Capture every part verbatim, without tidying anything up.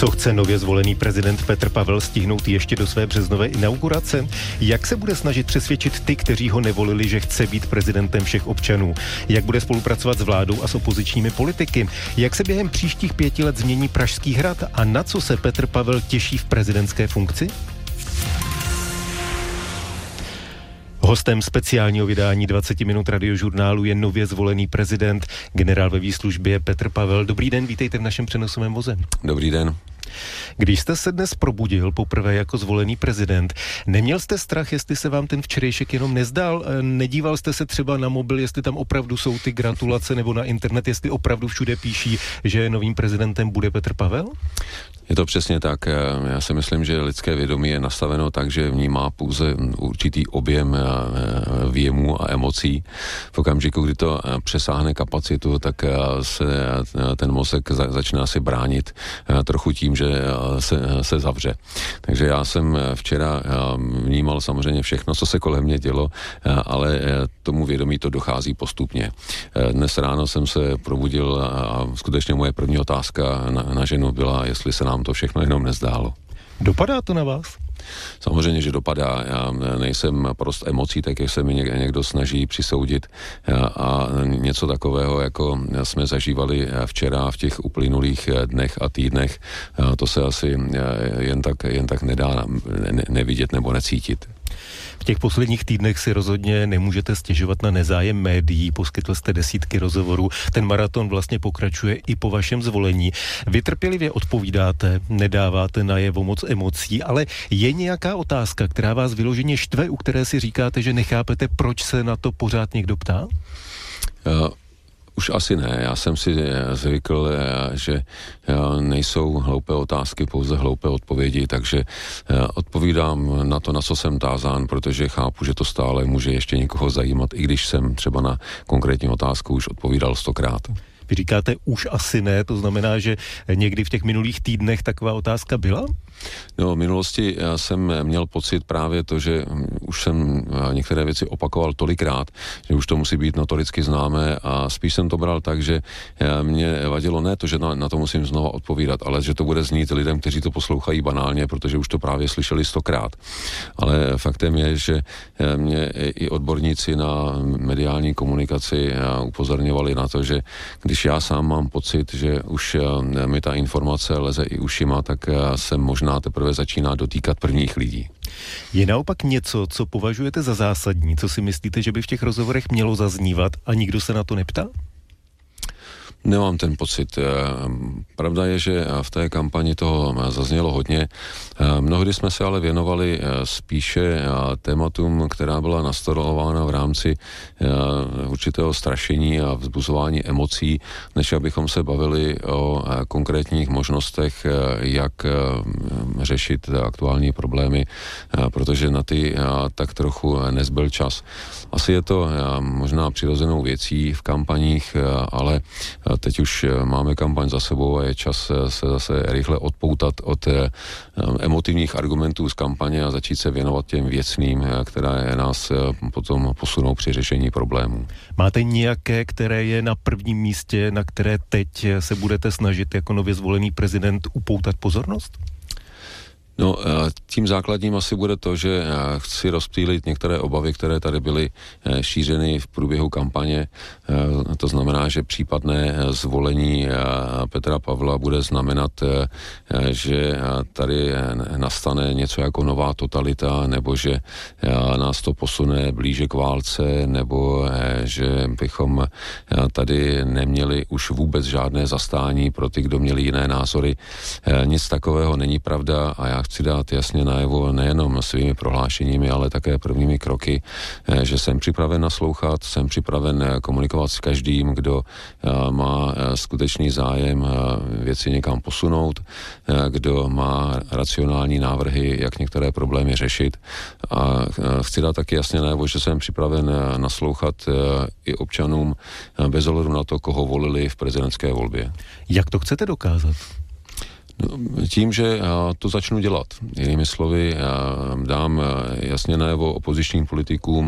Co chce nově zvolený prezident Petr Pavel stihnout ještě do své březnové inaugurace? Jak se bude snažit přesvědčit ty, kteří ho nevolili, že chce být prezidentem všech občanů? Jak bude spolupracovat s vládou a s opozičními politiky? Jak se během příštích pěti let změní Pražský hrad a na co se Petr Pavel těší v prezidentské funkci? Hostem speciálního vydání dvacet minut radiožurnálu je nově zvolený prezident, generál ve výslužbě Petr Pavel. Dobrý den, vítejte v našem přenosovém voze. Dobrý den. Když jste se dnes probudil poprvé jako zvolený prezident, neměl jste strach, jestli se vám ten včerejšek jenom nezdál? Nedíval jste se třeba na mobil, jestli tam opravdu jsou ty gratulace, nebo na internet, jestli opravdu všude píší, že novým prezidentem bude Petr Pavel? Je to přesně tak. Já si myslím, že lidské vědomí je nastaveno tak, že vnímá pouze určitý objem věmů a emocí. V okamžiku, kdy to přesáhne kapacitu, tak se ten mozek začne asi bránit trochu tím, že se, se zavře. Takže já jsem včera vnímal samozřejmě všechno, co se kolem mě dělo, ale tomu vědomí to dochází postupně. Dnes ráno jsem se probudil a skutečně moje první otázka na, na ženu byla, jestli se nám to všechno jenom nezdálo. Dopadá to na vás? Samozřejmě, že dopadá. Já nejsem prost emocí, tak jak se mi někdo snaží přisoudit a něco takového, jako jsme zažívali včera v těch uplynulých dnech a týdnech, to se asi jen tak, jen tak nedá nevidět nebo necítit. V těch posledních týdnech si rozhodně nemůžete stěžovat na nezájem médií, poskytl jste desítky rozhovorů, ten maraton vlastně pokračuje i po vašem zvolení. Vy trpělivě odpovídáte, nedáváte najevo moc emocí, ale je nějaká otázka, která vás vyloženě štve, u které si říkáte, že nechápete, proč se na to pořád někdo ptá? Uh. Už asi ne. Já jsem si zvykl, že nejsou hloupé otázky, pouze hloupé odpovědi, takže odpovídám na to, na co jsem tázán, protože chápu, že to stále může ještě někoho zajímat, i když jsem třeba na konkrétní otázku už odpovídal stokrát. Vy říkáte už asi ne, to znamená, že někdy v těch minulých týdnech taková otázka byla? No, v minulosti já jsem měl pocit právě to, že už jsem některé věci opakoval tolikrát, že už to musí být notoricky známé a spíš jsem to bral tak, že mě vadilo ne to, že na, na to musím znova odpovídat, ale že to bude znít lidem, kteří to poslouchají banálně, protože už to právě slyšeli stokrát. Ale faktem je, že mě i odborníci na mediální komunikaci upozorňovali na to, že když já sám mám pocit, že už mi ta informace leze i ušima, tak jsem možná teprve začíná dotýkat prvních lidí. Je naopak něco, co považujete za zásadní, co si myslíte, že by v těch rozhovorech mělo zaznívat a nikdo se na to neptá? Nemám ten pocit. Pravda je, že v té kampani toho zaznělo hodně. Mnohdy jsme se ale věnovali spíše tématům, která byla nastolována v rámci určitého strašení a vzbuzování emocí, než abychom se bavili o konkrétních možnostech, jak řešit aktuální problémy, protože na ty tak trochu nezbyl čas. Asi je to možná přirozenou věcí v kampaních, ale teď už máme kampaň za sebou a je čas se zase rychle odpoutat od emotivních argumentů z kampaně a začít se věnovat těm věcným, které nás potom posunou při řešení problémů. Máte nějaké, které je na prvním místě, na které teď se budete snažit jako nově zvolený prezident upoutat pozornost? No, tím základním asi bude to, že chci rozptýlit některé obavy, které tady byly šířeny v průběhu kampaně. To znamená, že případné zvolení Petra Pavla bude znamenat, že tady nastane něco jako nová totalita, nebo že nás to posune blíže k válce, nebo že bychom tady neměli už vůbec žádné zastání pro ty, kdo měli jiné názory. Nic takového není pravda a já chci dát jasně najevo nejenom svými prohlášeními, ale také prvními kroky, že jsem připraven naslouchat, jsem připraven komunikovat s každým, kdo má skutečný zájem věci někam posunout, kdo má racionální návrhy, jak některé problémy řešit. A chci dát taky jasně najevo, že jsem připraven naslouchat i občanům bez ohledu na to, koho volili v prezidentské volbě. Jak to chcete dokázat? Tím, že to začnu dělat. Jinými slovy, dám jasně najevo opozičním politikům,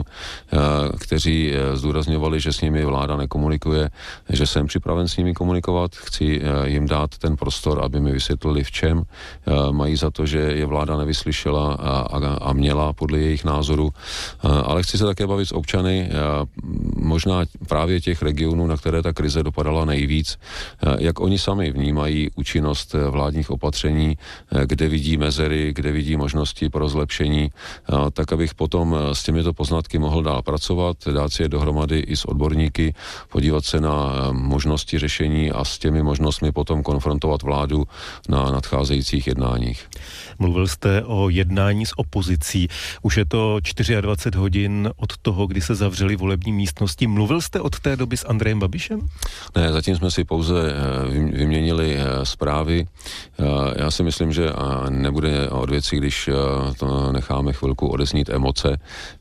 kteří zdůrazňovali, že s nimi vláda nekomunikuje, že jsem připraven s nimi komunikovat. Chci jim dát ten prostor, aby mi vysvětlili, v čem mají za to, že je vláda nevyslyšela a, a měla podle jejich názoru. Ale chci se také bavit s občany, možná právě těch regionů, na které ta krize dopadala nejvíc, jak oni sami vnímají účinnost vládních opatření, kde vidí mezery, kde vidí možnosti pro zlepšení, tak abych potom s těmito poznatky mohl dál pracovat, dát si je dohromady i s odborníky, podívat se na možnosti řešení a s těmi možnostmi potom konfrontovat vládu na nadcházejících jednáních. Mluvil jste o jednání s opozicí. Už je to dvacet čtyři hodin od toho, kdy se zavřely volební místnosti. Mluvil jste od té doby s Andrejem Babišem? Ne, zatím jsme si pouze vyměnili zprávy. Já si myslím, že nebude od věcí, když to necháme chvilku odeznít emoce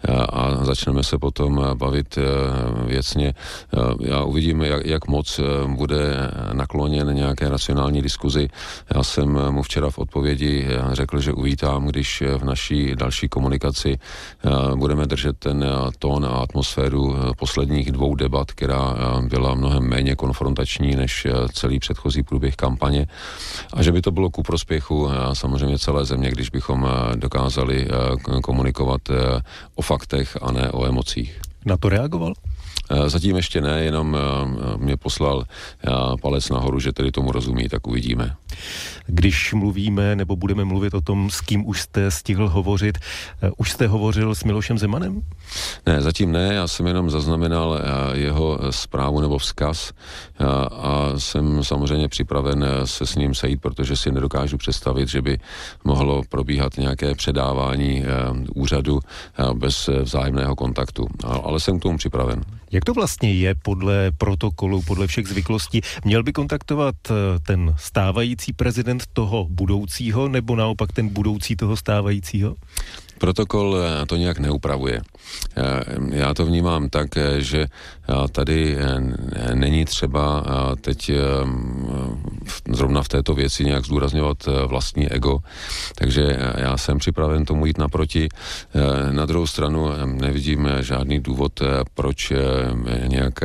a začneme se potom bavit věcně. Já uvidím, jak, jak moc bude nakloněn nějaké racionální diskuzi. Já jsem mu včera v odpovědi řekl, že uvítám, když v naší další komunikaci budeme držet ten tón a atmosféru posledních dvou debat, která byla mnohem méně konfrontační než celý předchozí průběh kampaně, a že by to bylo ku prospěchu samozřejmě celé země, když bychom dokázali komunikovat o faktech a ne o emocích. Na to reagoval? Zatím ještě ne, jenom mě poslal palec nahoru, že tedy tomu rozumí, tak uvidíme. Když mluvíme nebo budeme mluvit o tom, s kým už jste stihl hovořit, už jste hovořil s Milošem Zemanem? Ne, zatím ne, já jsem jenom zaznamenal jeho zprávu nebo vzkaz a jsem samozřejmě připraven se s ním sejít, protože si nedokážu představit, že by mohlo probíhat nějaké předávání úřadu bez vzájemného kontaktu, ale jsem k tomu připraven. Jak to vlastně je podle protokolu, podle všech zvyklostí? Měl by kontaktovat ten stávající prezident toho budoucího, nebo naopak ten budoucí toho stávajícího? Protokol to nějak neupravuje. Já to vnímám tak, že tady není třeba teď zrovna v této věci nějak zdůrazňovat vlastní ego, takže já jsem připraven tomu jít naproti. Na druhou stranu nevidím žádný důvod, proč nějak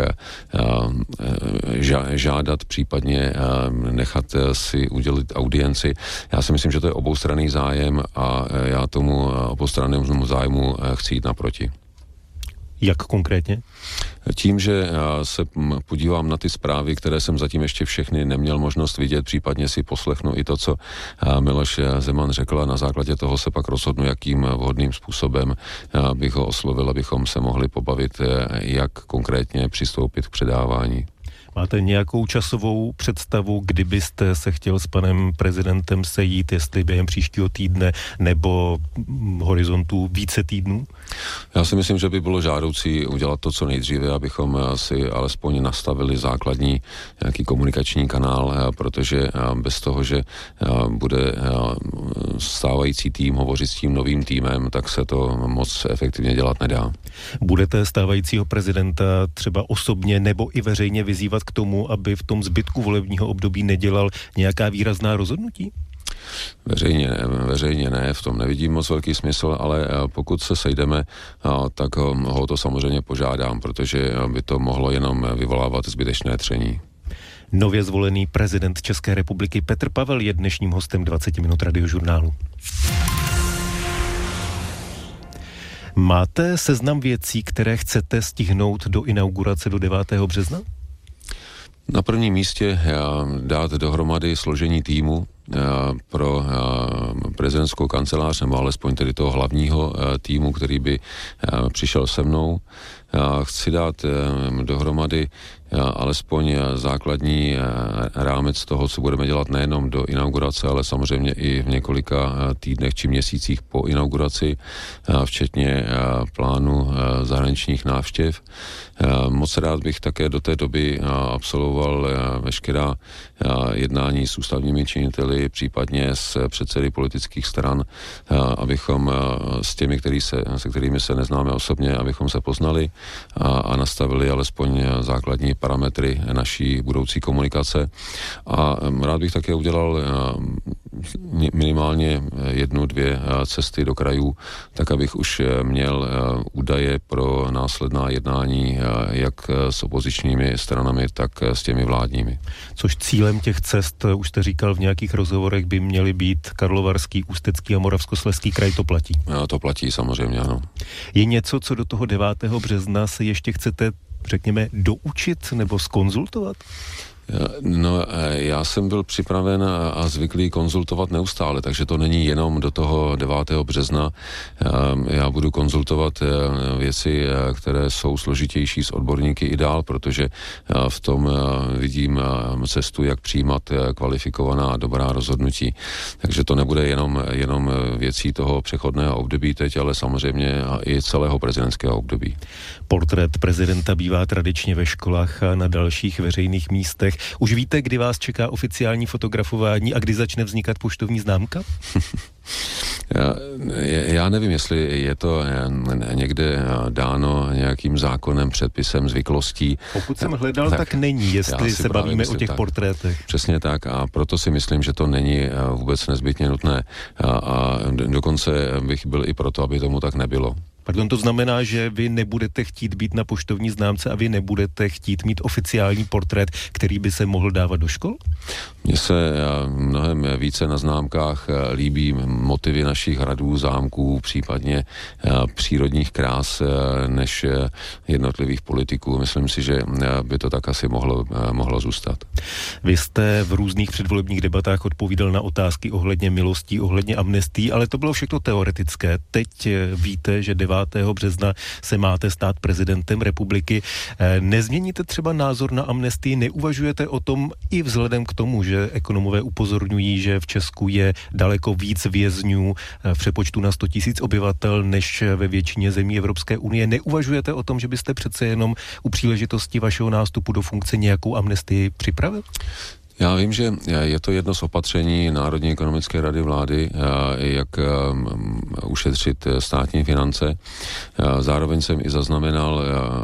žádat, případně nechat si udělit audienci. Já si myslím, že to je oboustranný zájem a já tomu obostrannému zájmu chci jít naproti. Jak konkrétně? Tím, že se podívám na ty zprávy, které jsem zatím ještě všechny neměl možnost vidět, případně si poslechnu i to, co Miloš Zeman řekl, a na základě toho se pak rozhodnu, jakým vhodným způsobem bych ho oslovil, abychom se mohli pobavit, jak konkrétně přistoupit k předávání. Máte nějakou časovou představu, kdybyste se chtěl s panem prezidentem sejít, jestli během příštího týdne nebo horizontu více týdnů? Já si myslím, že by bylo žádoucí udělat to co nejdříve, abychom si alespoň nastavili základní nějaký komunikační kanál, protože bez toho, že bude stávající tým hovořit s tím novým týmem, tak se to moc efektivně dělat nedá. Budete stávajícího prezidenta třeba osobně nebo i veřejně vyzývat k tomu, aby v tom zbytku volebního období nedělal nějaká výrazná rozhodnutí? Veřejně, veřejně ne, v tom nevidím moc velký smysl, ale pokud se sejdeme, tak ho to samozřejmě požádám, protože by to mohlo jenom vyvolávat zbytečné tření. Nově zvolený prezident České republiky Petr Pavel je dnešním hostem dvacet minut Radiožurnálu. Máte seznam věcí, které chcete stihnout do inaugurace do devátého března? Na prvním místě dát dohromady složení týmu pro prezidentskou kancelář, nebo alespoň tedy toho hlavního týmu, který by přišel se mnou. Chci dát dohromady alespoň základní rámec toho, co budeme dělat nejenom do inaugurace, ale samozřejmě i v několika týdnech či měsících po inauguraci, včetně plánu zahraničních návštěv. Moc rád bych také do té doby absolvoval veškerá jednání s ústavními činiteli, případně s předsedy politických stran, abychom s těmi, který se, se kterými se neznáme osobně, abychom se poznali. a, a nastavili alespoň základní parametry naší budoucí komunikace. A rád bych také udělal minimálně jednu, dvě cesty do krajů, tak abych už měl údaje pro následná jednání jak s opozičními stranami, tak s těmi vládními. Což cílem těch cest, už jste říkal v nějakých rozhovorech, by měly být Karlovarský, Ústecký a Moravskoslezský kraj, to platí? To platí samozřejmě, ano. Je něco, co do toho devátého března se ještě chcete, řekněme, doučit nebo zkonzultovat? No, já jsem byl připraven a zvyklý konzultovat neustále, takže to není jenom do toho devátého března. Já budu konzultovat věci, které jsou složitější s odborníky i dál, protože v tom vidím cestu, jak přijímat kvalifikovaná dobrá rozhodnutí. Takže to nebude jenom, jenom věcí toho přechodného období teď, ale samozřejmě i celého prezidentského období. Portrét prezidenta bývá tradičně ve školách a na dalších veřejných místech. Už víte, kdy vás čeká oficiální fotografování a kdy začne vznikat poštovní známka? Já, já nevím, jestli je to někde dáno nějakým zákonem, předpisem, zvyklostí. Pokud jsem hledal, tak, tak není, jestli se bavíme myslím, o těch tak, portrétech. Přesně tak a proto si myslím, že to není vůbec nezbytně nutné a, a dokonce bych byl i proto, aby tomu tak nebylo. Pardon, to znamená, že vy nebudete chtít být na poštovní známce a vy nebudete chtít mít oficiální portrét, který by se mohl dávat do škol? Mně se mnohem více na známkách líbí motivy našich hradů, zámků, případně přírodních krás, než jednotlivých politiků. Myslím si, že by to tak asi mohlo, mohlo zůstat. Vy jste v různých předvolebních debatách odpovídal na otázky ohledně milostí, ohledně amnestí, ale to bylo všechno teoretické. Teď víte, že devátého března se máte stát prezidentem republiky. Nezměníte třeba názor na amnestii? Neuvažujete o tom i vzhledem k tomu, že ekonomové upozorňují, že v Česku je daleko víc vězňů v přepočtu na sto tisíc obyvatel než ve většině zemí Evropské unie? Neuvažujete o tom, že byste přece jenom u příležitosti vašeho nástupu do funkce nějakou amnestii připravil? Já vím, že je to jedno z opatření Národní ekonomické rady vlády, jak ušetřit státní finance. Zároveň jsem i zaznamenal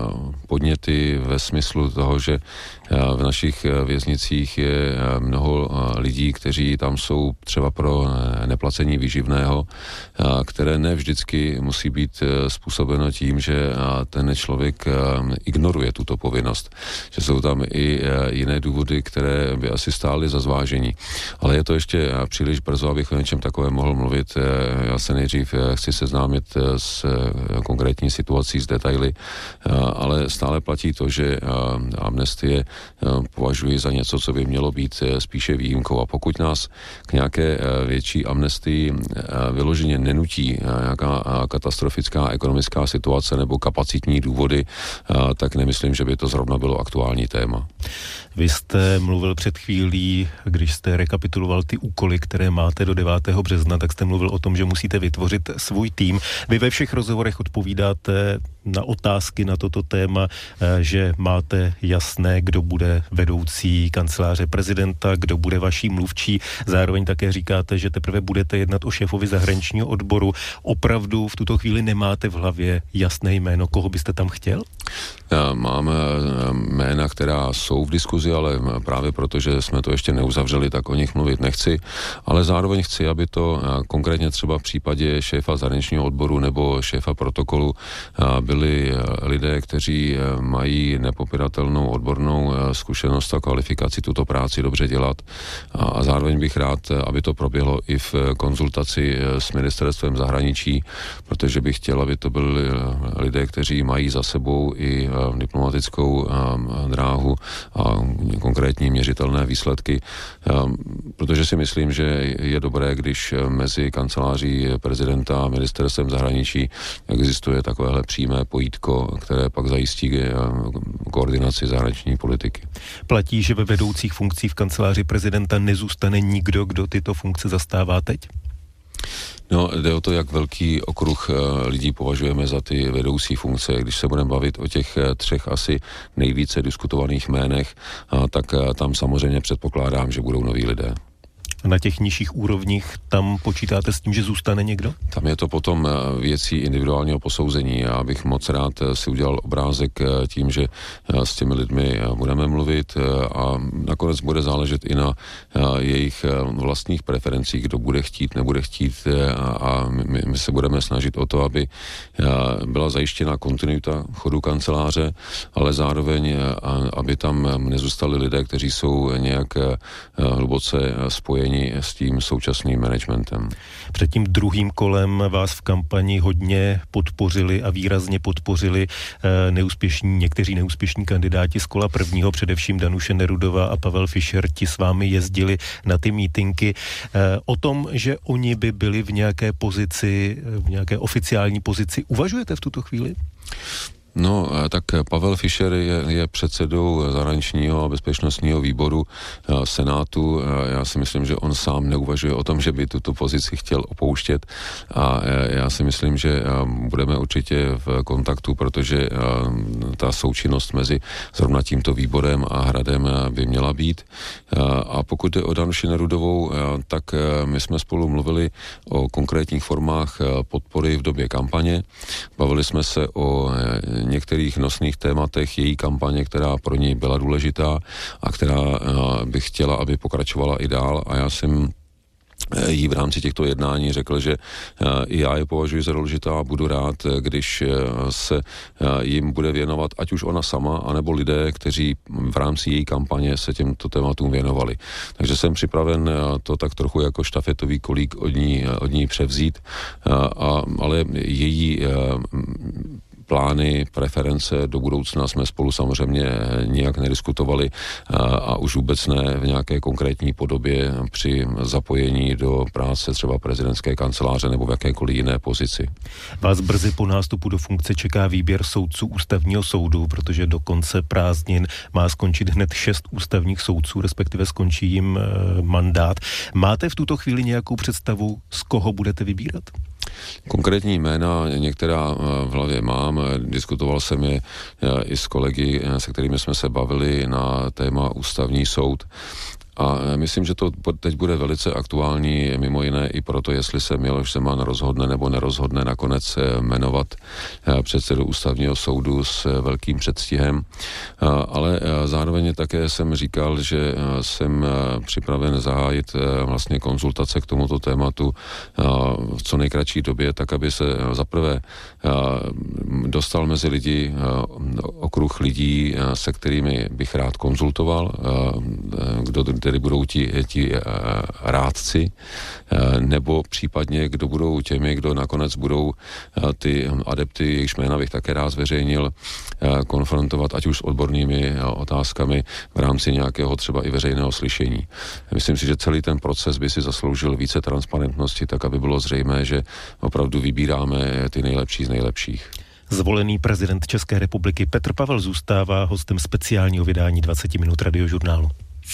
podněty ve smyslu toho, že v našich věznicích je mnoho lidí, kteří tam jsou třeba pro neplacení výživného, které ne vždycky musí být způsobeno tím, že ten člověk ignoruje tuto povinnost. Že jsou tam i jiné důvody, které by asi stály za zvážení. Ale je to ještě příliš brzo, abych o něčem takovém mohl mluvit. Já se nejdřív chci seznámit s konkrétní situací, s detaily, ale stále platí to, že amnestie považuji za něco, co by mělo být spíše výjimkou. A pokud nás k nějaké větší amnestii vyloženě nenutí nějaká katastrofická ekonomická situace nebo kapacitní důvody, tak nemyslím, že by to zrovna bylo aktuální téma. Vy jste mluvil před chvílí, když jste rekapituloval ty úkoly, které máte do devátého března, tak jste mluvil o tom, že musíte vytvořit svůj tým. Vy ve všech rozhovorech odpovídáte na otázky na toto téma, že máte jasné, kdo bude vedoucí kanceláře prezidenta, kdo bude vaší mluvčí. Zároveň také říkáte, že teprve budete jednat o šéfovi zahraničního odboru. Opravdu v tuto chvíli nemáte v hlavě jasné jméno, koho byste tam chtěl? Mám jména, která jsou v diskuzi, ale právě proto, že jsme to ještě neuzavřeli, tak o nich mluvit nechci, ale zároveň chci, aby to konkrétně třeba v případě šéfa zahraničního odboru nebo šéfa protokolu byli lidé, kteří mají nepopiratelnou odbornou zkušenost a kvalifikaci tuto práci dobře dělat a zároveň bych rád, aby to proběhlo i v konzultaci s ministerstvem zahraničí, protože bych chtěl, aby to byli lidé, kteří mají za sebou i diplomatickou dráhu a konkrétní měřitelné výsledky, protože si myslím, že je dobré, když mezi kanceláří prezidenta a ministerstvem zahraničí existuje takovéhle přímé pojítko, které pak zajistí koordinaci zahraniční politiky. Platí, že ve vedoucích funkcích v kanceláři prezidenta nezůstane nikdo, kdo tyto funkce zastává teď? No, jde o to, jak velký okruh lidí považujeme za ty vedoucí funkce. Když se budeme bavit o těch třech asi nejvíce diskutovaných jménech, tak tam samozřejmě předpokládám, že budou noví lidé. Na těch nižších úrovních tam počítáte s tím, že zůstane někdo? Tam je to potom věcí individuálního posouzení. Já bych moc rád si udělal obrázek tím, že s těmi lidmi budeme mluvit a nakonec bude záležet i na jejich vlastních preferencích, kdo bude chtít, nebude chtít a my, my se budeme snažit o to, aby byla zajištěna kontinuita chodu kanceláře, ale zároveň, aby tam nezůstali lidé, kteří jsou nějak hluboce spojeni s tím současným managementem. Před tím druhým kolem vás v kampani hodně podpořili a výrazně podpořili neúspěšní, někteří neúspěšní kandidáti z kola prvního, především Danuše Nerudová a Pavel Fischer, ti s vámi jezdili na ty mítinky. O tom, že oni by byli v nějaké pozici, v nějaké oficiální pozici, uvažujete v tuto chvíli? No, tak Pavel Fischer je, je předsedou zahraničního a bezpečnostního výboru Senátu. Já si myslím, že on sám neuvažuje o tom, že by tuto pozici chtěl opouštět a já si myslím, že budeme určitě v kontaktu, protože ta součinnost mezi zrovna tímto výborem a Hradem by měla být. A pokud jde o Danuši Nerudovou, tak my jsme spolu mluvili o konkrétních formách podpory v době kampaně. Bavili jsme se o některých nosných tématech její kampaně, která pro ní byla důležitá a která bych chtěla, aby pokračovala i dál a já jsem jí v rámci těchto jednání řekl, že i já je považuji za důležitá a budu rád, když se jim bude věnovat, ať už ona sama, anebo lidé, kteří v rámci její kampaně se těmto tématům věnovali. Takže jsem připraven to tak trochu jako štafetový kolík od ní, od ní převzít, a, ale její plány, preference do budoucna jsme spolu samozřejmě nijak nediskutovali a, a už vůbec ne v nějaké konkrétní podobě při zapojení do práce třeba prezidentské kanceláře nebo v jakékoliv jiné pozici. Vás brzy po nástupu do funkce čeká výběr soudců ústavního soudu, protože do konce prázdnin má skončit hned šest ústavních soudců, respektive skončí jim e, mandát. Máte v tuto chvíli nějakou představu, z koho budete vybírat? Konkrétní jména některá v hlavě mám, diskutoval jsem je i s kolegy, se kterými jsme se bavili na téma ústavní soud. A myslím, že to teď bude velice aktuální, mimo jiné i proto, jestli se Miloš Zeman rozhodne nebo nerozhodne nakonec jmenovat předsedu ústavního soudu s velkým předstihem. Ale zároveň také jsem říkal, že jsem připraven zahájit vlastně konzultace k tomuto tématu v co nejkratší době, tak aby se zaprvé dostal mezi lidi okruh lidí, se kterými bych rád konzultoval, kdo tedy budou ti, ti rádci, nebo případně, kdo budou těmi, kdo nakonec budou ty adepty, jejichž jména bych také rád zveřejnil, konfrontovat, ať už s odbornými otázkami v rámci nějakého třeba i veřejného slyšení. Myslím si, že celý ten proces by si zasloužil více transparentnosti, tak aby bylo zřejmé, že opravdu vybíráme ty nejlepší z nejlepších. Zvolený prezident České republiky Petr Pavel zůstává hostem speciálního vydání dvacet minut Radiožurnálu.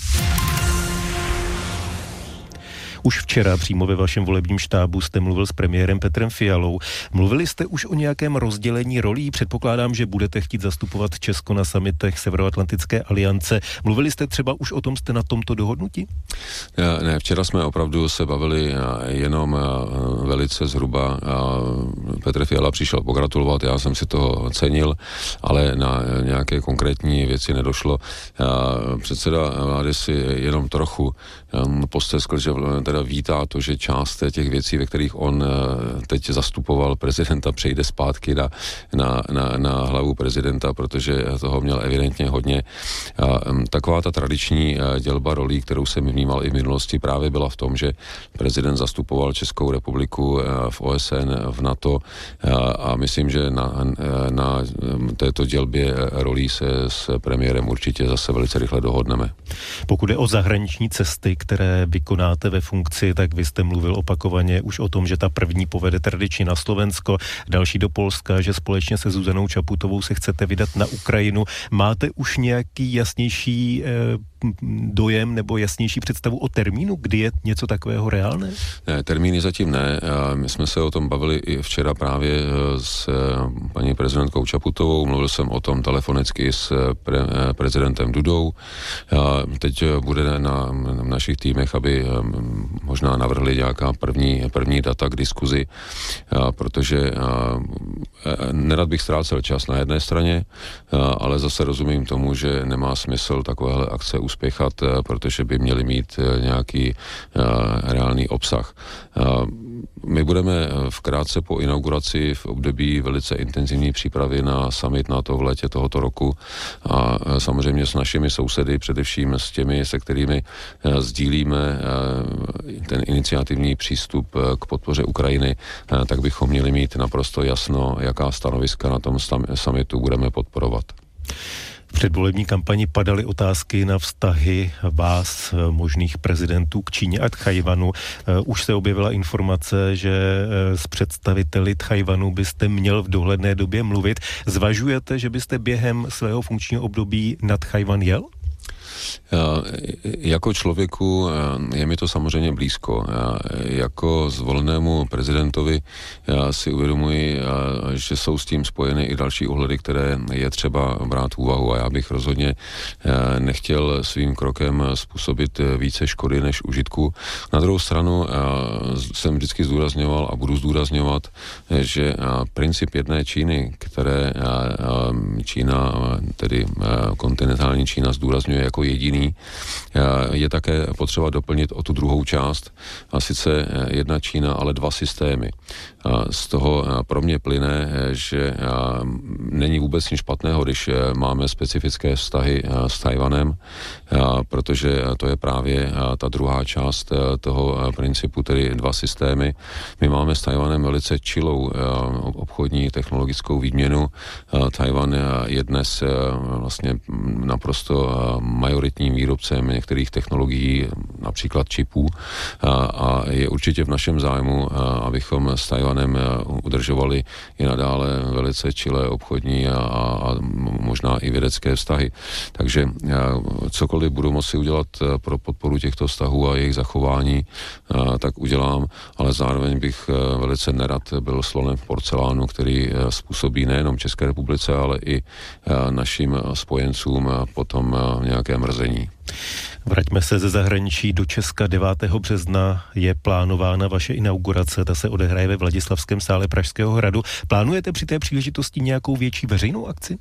Už včera přímo ve vašem volebním štábu jste mluvil s premiérem Petrem Fialou. Mluvili jste už o nějakém rozdělení rolí? Předpokládám, že budete chtít zastupovat Česko na summitech Severoatlantické aliance. Mluvili jste třeba už o tom, jste na tomto dohodnutí? Ne, včera jsme opravdu se bavili jenom velice zhruba. Petr Fiala přišel pogratulovat, já jsem si toho cenil, ale na nějaké konkrétní věci nedošlo. Předseda vlády si jenom trochu posteskl, že teda vítá to, že část těch věcí, ve kterých on teď zastupoval prezidenta, přejde zpátky na, na, na, na hlavu prezidenta, protože toho měl evidentně hodně. A taková ta tradiční dělba rolí, kterou jsem vnímal i v minulosti, právě byla v tom, že prezident zastupoval Českou republiku v O S N, v NATO a myslím, že na, na této dělbě rolí se s premiérem určitě zase velice rychle dohodneme. Pokud je o zahraniční cesty, které vykonáte ve funkci, tak vy jste mluvil opakovaně už o tom, že ta první povede tradičně na Slovensko, další do Polska, že společně se Zuzanou Čaputovou se chcete vydat na Ukrajinu. Máte už nějaký jasnější eh, dojem nebo jasnější představu o termínu, kdy je něco takového reálné? Ne, termíny zatím ne. My jsme se o tom bavili i včera právě s paní prezidentkou Čaputovou. Mluvil jsem o tom telefonicky s pre, prezidentem Dudou. Teď teď bude na našich týmech, aby možná navrhli nějaká první, první data k diskuzi, protože nerad bych ztrácel čas na jedné straně, ale zase rozumím tomu, že nemá smysl takovéhle akce uspěchat, protože by měly mít nějaký reálný obsah. My budeme vkrátce po inauguraci v období velice intenzivní přípravy na summit NATO v létě tohoto roku a samozřejmě s našimi sousedy, především s těmi, se kterými sdílíme ten iniciativní přístup k podpoře Ukrajiny, tak bychom měli mít naprosto jasno, jaká stanoviska na tom summitu budeme podporovat. V předvolební kampani padaly otázky na vztahy vás, možných prezidentů, k Číně a Tchajwanu. Už se objevila informace, že s představiteli Tchajwanu byste měl v dohledné době mluvit. Zvažujete, že byste během svého funkčního období na Tchajwan jel? Jako člověku je mi to samozřejmě blízko. Jako zvolenému prezidentovi si uvědomuji, že jsou s tím spojeny i další ohledy, které je třeba brát v úvahu a já bych rozhodně nechtěl svým krokem způsobit více škody než užitku. Na druhou stranu jsem vždycky zdůrazňoval a budu zdůrazňovat, že princip jedné Číny, které Čína, tedy kontinentální Čína zdůrazňuje jako jediný, je také potřeba doplnit o tu druhou část, a sice jedna Čína, ale dva systémy. Z toho pro mě plyne, že není vůbec nic špatného, když máme specifické vztahy s Tchajwanem, protože to je právě ta druhá část toho principu, tedy dva systémy. My máme s Tchajwanem velice čilou obchodní technologickou výměnu. Tchajwan je dnes vlastně naprosto majoritním výrobcem některých technologií, například čipů, a je určitě v našem zájmu, abychom s Tchajwanem udržovali i nadále velice čilé obchodní a, a možná i vědecké vztahy. Takže cokoliv budu moci udělat pro podporu těchto vztahů a jejich zachování, tak udělám, ale zároveň bych velice nerad byl slonem v porcelánu, který způsobí nejenom České republice, ale i našim spojencům potom nějaké mrzení. Vraťme se ze zahraničí do Česka. devátého března je plánována vaše inaugurace, ta se odehraje ve Vladislavském sále Pražského hradu. Plánujete při té příležitosti nějakou větší veřejnou akci?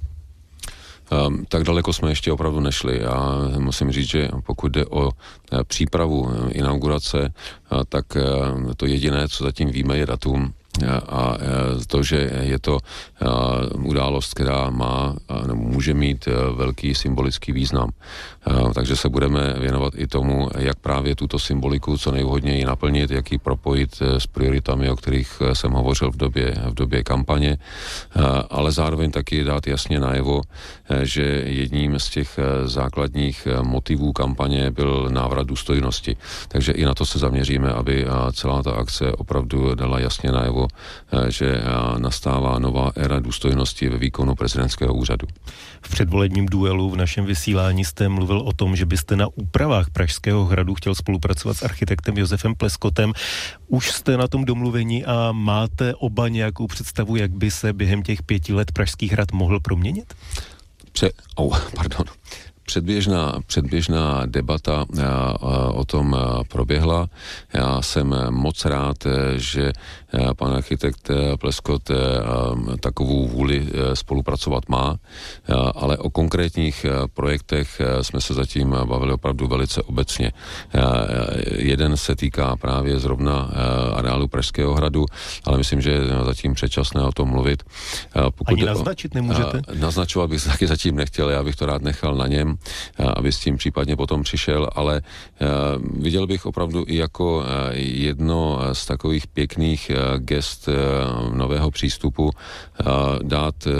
Um, tak daleko jsme ještě opravdu nešli. Já musím říct, že pokud jde o uh, přípravu inaugurace, uh, tak uh, to jediné, co zatím víme, je datum. A to, že je to událost, která má nebo může mít velký symbolický význam. Takže se budeme věnovat i tomu, jak právě tuto symboliku co nejvhodněji naplnit, jak ji propojit s prioritami, o kterých jsem hovořil v době, v době kampaně, ale zároveň taky dát jasně najevo, že jedním z těch základních motivů kampaně byl návrat důstojnosti. Takže i na to se zaměříme, aby celá ta akce opravdu dala jasně najevo, že nastává nová éra důstojnosti ve výkonu prezidentského úřadu. V předvolebním duelu v našem vysílání jste mluvil o tom, že byste na úpravách Pražského hradu chtěl spolupracovat s architektem Josefem Pleskotem. Už jste na tom domluveni a máte oba nějakou představu, jak by se během těch pěti let Pražský hrad mohl proměnit? Pře... Oh, pardon. Předběžná, předběžná debata o tom proběhla. Já jsem moc rád, že pan architekt Pleskot takovou vůli spolupracovat má, ale o konkrétních projektech jsme se zatím bavili opravdu velice obecně. Jeden se týká právě zrovna areálu Pražského hradu, ale myslím, že je zatím předčasné o tom mluvit. Pokud Ani naznačit nemůžete? Naznačovat bych taky zatím nechtěl, já bych to rád nechal na něm, aby s tím případně potom přišel, ale uh, viděl bych opravdu i jako uh, jedno z takových pěkných uh, gest uh, nového přístupu uh, dát uh,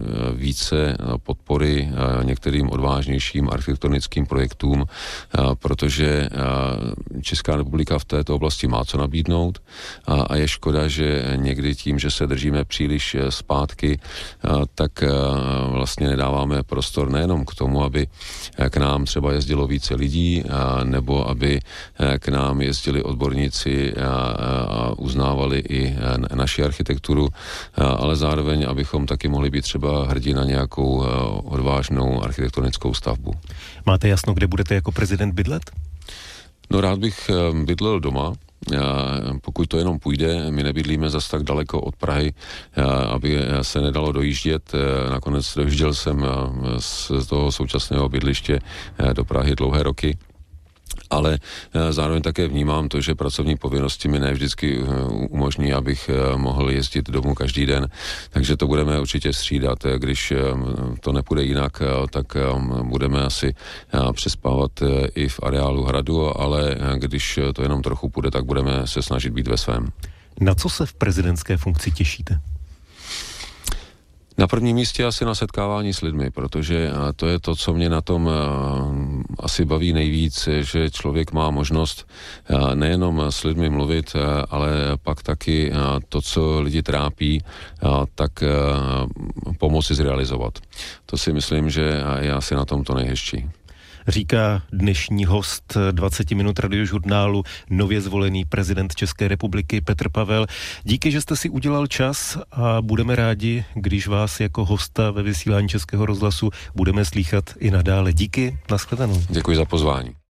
více uh, podpory uh, některým odvážnějším architektonickým projektům, uh, protože uh, Česká republika v této oblasti má co nabídnout a, a je škoda, že někdy tím, že se držíme příliš uh, zpátky, uh, tak uh, vlastně nedáváme prostor nejenom k tomu, aby k nám třeba jezdilo více lidí, nebo aby k nám jezdili odborníci a uznávali i naši architekturu, ale zároveň, abychom taky mohli být třeba hrdí na nějakou odvážnou architektonickou stavbu. Máte jasno, kde budete jako prezident bydlet? No rád bych bydlel doma. Pokud to jenom půjde, my nebydlíme zas tak daleko od Prahy, aby se nedalo dojíždět. Nakonec dojížděl jsem z toho současného bydliště do Prahy dlouhé roky. Ale zároveň také vnímám to, že pracovní povinnosti mi ne vždycky umožní, abych mohl jezdit domů každý den, takže to budeme určitě střídat. Když to nepůjde jinak, tak budeme asi přespávat i v areálu hradu, ale když to jenom trochu půjde, tak budeme se snažit být ve svém. Na co se v prezidentské funkci těšíte? Na prvním místě asi na setkávání s lidmi, protože to je to, co mě na tom asi baví nejvíc, že člověk má možnost nejenom s lidmi mluvit, ale pak taky to, co lidi trápí, tak pomoci zrealizovat. To si myslím, že je asi na tom to nejhezčí. Říká dnešní host dvacet minut radiožurnálu, nově zvolený prezident České republiky Petr Pavel. Díky, že jste si udělal čas a budeme rádi, když vás jako hosta ve vysílání Českého rozhlasu budeme slýchat i nadále. Díky, nashledanou. Děkuji za pozvání.